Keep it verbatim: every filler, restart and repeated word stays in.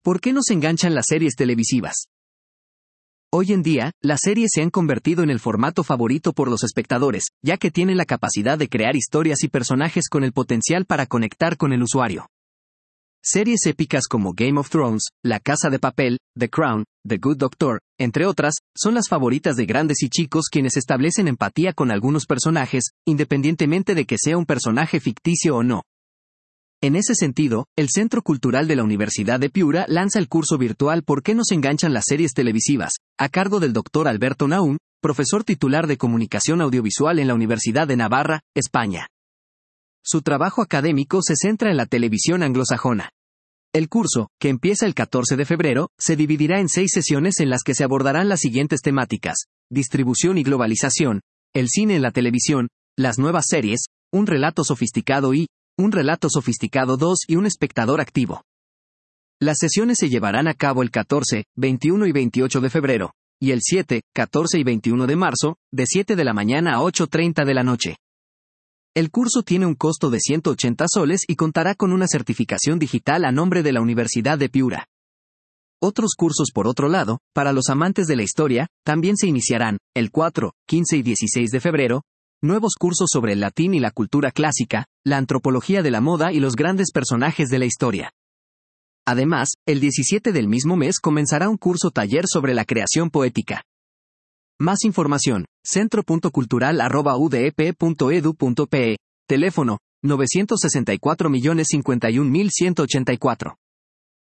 ¿Por qué nos enganchan las series televisivas? Hoy en día, las series se han convertido en el formato favorito por los espectadores, ya que tienen la capacidad de crear historias y personajes con el potencial para conectar con el usuario. Series épicas como Game of Thrones, La Casa de Papel, The Crown, The Good Doctor, entre otras, son las favoritas de grandes y chicos quienes establecen empatía con algunos personajes, independientemente de que sea un personaje ficticio o no. En ese sentido, el Centro Cultural de la Universidad de Piura lanza el curso virtual ¿Por qué nos enganchan las series televisivas?, a cargo del doctor Alberto Naum, profesor titular de Comunicación Audiovisual en la Universidad de Navarra, España. Su trabajo académico se centra en la televisión anglosajona. El curso, que empieza el catorce de febrero, se dividirá en seis sesiones en las que se abordarán las siguientes temáticas: distribución y globalización, el cine en la televisión, las nuevas series, un relato sofisticado y un relato sofisticado dos y un espectador activo. Las sesiones se llevarán a cabo el catorce, veintiuno y veintiocho de febrero, y el siete, catorce y veintiuno de marzo, de siete de la mañana a ocho treinta de la noche. El curso tiene un costo de ciento ochenta soles y contará con una certificación digital a nombre de la Universidad de Piura. Otros cursos, por otro lado, para los amantes de la historia, también se iniciarán, el cuatro, quince y dieciséis de febrero, nuevos cursos sobre el latín y la cultura clásica, la antropología de la moda y los grandes personajes de la historia. Además, el diecisiete del mismo mes comenzará un curso taller sobre la creación poética. Más información, centro punto cultural arroba u d e p punto e d u punto p e, teléfono, novecientos sesenta y cuatro millones cincuenta y un mil ciento ochenta y cuatro.